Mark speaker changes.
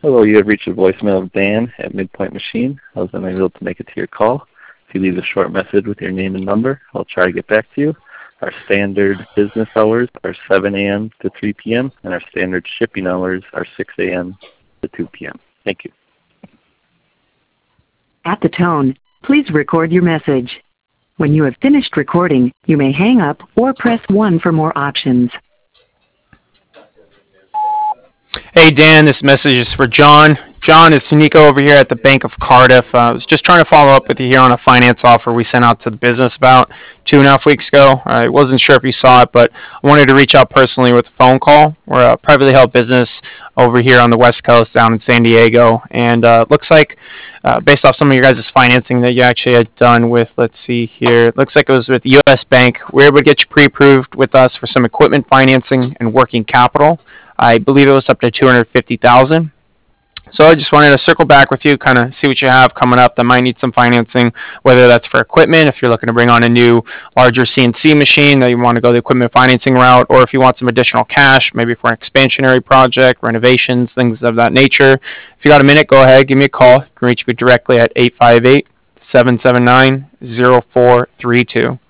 Speaker 1: Hello, you have reached the voicemail of Dan at Midpoint Machine. I was unable to make it to your call. If you leave a short message with your name and number, I'll try to get back to you. Our standard business hours are 7 a.m. to 3 p.m., and our standard shipping hours are 6 a.m. to 2 p.m. Thank you.
Speaker 2: At the tone, please record your message. When you have finished recording, you may hang up or press 1 for more options.
Speaker 3: Hey Dan, this message is for John. John, it's Nico over here at the Bank of Cardiff. I was just trying to follow up with you here on a finance offer we sent out to the business about 2.5 weeks ago. I wasn't sure if you saw it, but I wanted to reach out personally with a phone call. We're a privately held business over here on the West Coast down in San Diego, and looks like based off some of your guys' financing that you actually had done with, let's see here, it looks like it was with US Bank. We were able to get you pre-approved with us for some equipment financing and working capital. I believe it was up to $250,000. So I just wanted to circle back with you, kind of see what you have coming up that might need some financing, whether that's for equipment, if you're looking to bring on a new, larger CNC machine that you want to go the equipment financing route, or if you want some additional cash, maybe for an expansionary project, renovations, things of that nature. If you got a minute, go ahead, give me a call. You can reach me directly at 858-779-0432.